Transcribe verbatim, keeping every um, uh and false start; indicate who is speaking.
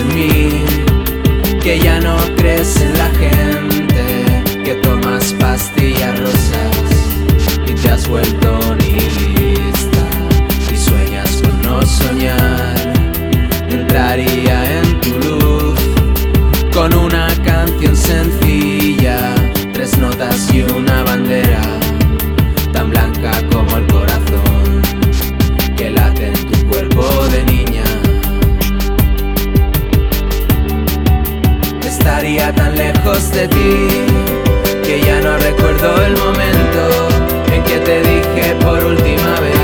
Speaker 1: en mí, que ya no crees en la gente, que tomas pastillas rosas y te has vuelto nihilista y sueñas con no soñar. Entraría en tu luz con una canción sencilla, tres notas y una bandera tan blanca como el corazón que late en tu cuerpo de niña. Estaría tan lejos de ti que ya no recuerdo el momento en que te dije por última vez